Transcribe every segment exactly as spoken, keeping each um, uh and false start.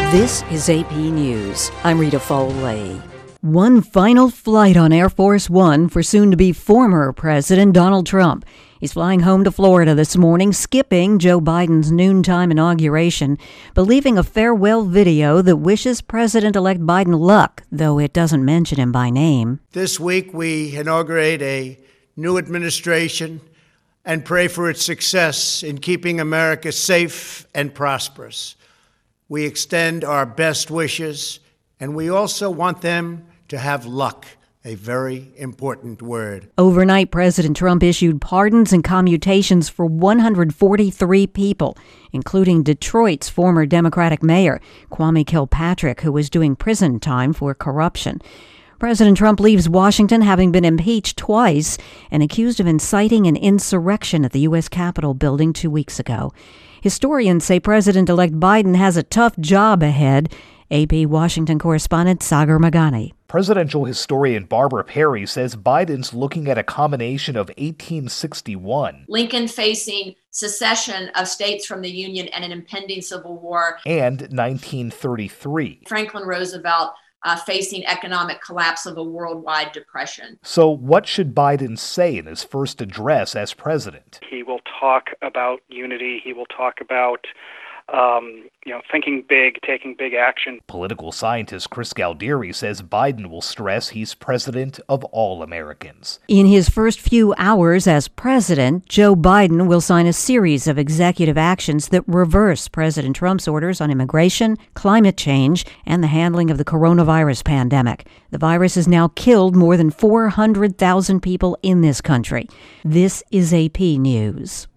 This is A P News. I'm Rita Foley. One final flight on Air Force One for soon-to-be former President Donald Trump. He's flying home to Florida this morning, skipping Joe Biden's noontime inauguration, but leaving a farewell video that wishes President-elect Biden luck, though it doesn't mention him by name. This week we inaugurate a new administration and pray for its success in keeping America safe and prosperous. We extend our best wishes, and we also want them to have luck, a very important word. Overnight, President Trump issued pardons and commutations for one hundred forty-three people, including Detroit's former Democratic mayor, Kwame Kilpatrick, who was doing prison time for corruption. President Trump leaves Washington having been impeached twice and accused of inciting an insurrection at the U S Capitol building two weeks ago. Historians say President-elect Biden has a tough job ahead. A P Washington correspondent Sagar Meghani. Presidential historian Barbara Perry says Biden's looking at a combination of eighteen sixty-one, Lincoln facing secession of states from the Union and an impending civil war, and nineteen thirty-three. Franklin Roosevelt uh, facing economic collapse of a worldwide depression. So what should Biden say in his first address as president? He will talk about unity. He will talk about Um, you know, thinking big, taking big action. Political scientist Chris Galdieri says Biden will stress he's president of all Americans. In his first few hours as president, Joe Biden will sign a series of executive actions that reverse President Trump's orders on immigration, climate change, and the handling of the coronavirus pandemic. The virus has now killed more than four hundred thousand people in this country. This is A P News.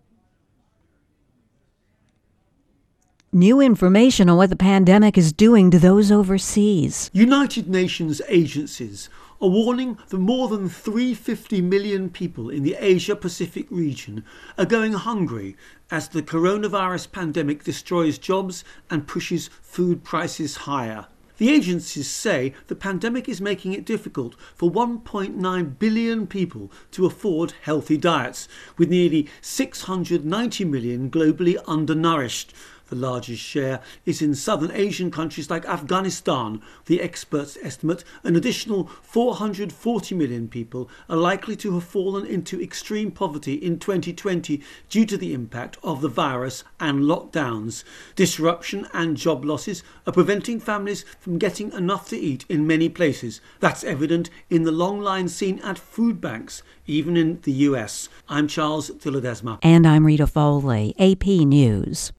New information on what the pandemic is doing to those overseas. United Nations agencies are warning that more than three hundred fifty million people in the Asia-Pacific region are going hungry as the coronavirus pandemic destroys jobs and pushes food prices higher. The agencies say the pandemic is making it difficult for one point nine billion people to afford healthy diets, with nearly six hundred ninety million globally undernourished. The largest share is in southern Asian countries like Afghanistan. The experts estimate an additional four hundred forty million people are likely to have fallen into extreme poverty in twenty twenty due to the impact of the virus and lockdowns. Disruption and job losses are preventing families from getting enough to eat in many places. That's evident in the long lines seen at food banks, even in the U S. I'm Charles Tilledesma. And I'm Rita Foley, A P News.